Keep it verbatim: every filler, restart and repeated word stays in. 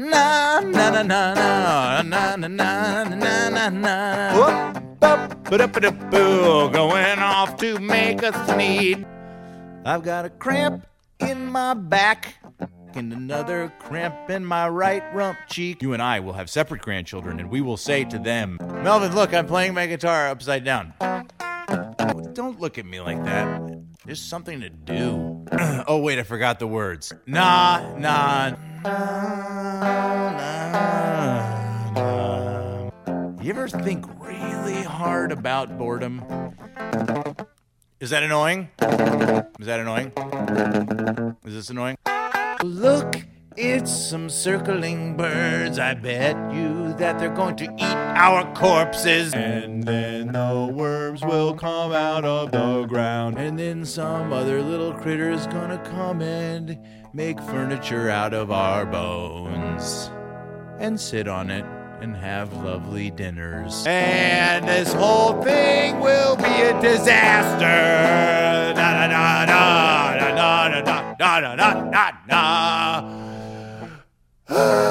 na na na na na na na na na na. Whoop, up, ba-da-ba-da-boo, going off to make a sneeze. I've got a cramp in my back and another cramp in my right rump cheek. You and I will have separate grandchildren, and we will say to them, Melvin, look, I'm playing my guitar upside down. Don't look at me like that. There's something to do. Oh, wait, I forgot the words. Nah, nah, nah, nah, nah. You ever think really hard about boredom? Is that annoying? Is that annoying? Is this annoying? Look, it's some circling birds. I bet you that they're going to eat our corpses. And then the worms will come out of the ground. And then some other little critter's gonna come and make furniture out of our bones. And sit on it and have lovely dinners. And this whole thing will be a disaster. Da da da da da da da da da da da da.